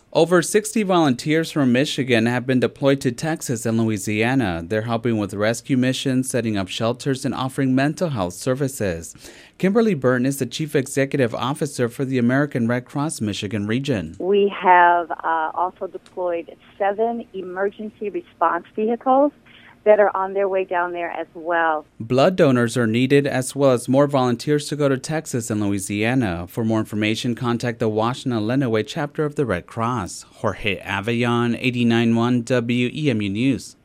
Over 60 volunteers from Michigan have been deployed to Texas and Louisiana. They're helping with rescue missions, setting up shelters, and offering mental health services. Kimberly Burton is the Chief Executive Officer for the American Red Cross Michigan region. We have also deployed 7 emergency response vehicles that are on their way down there as well. Blood donors are needed, as well as more volunteers to go to Texas and Louisiana. For more information, contact the Washington Lenawee chapter of the Red Cross. Jorge Avellon, 89.1 WEMU News.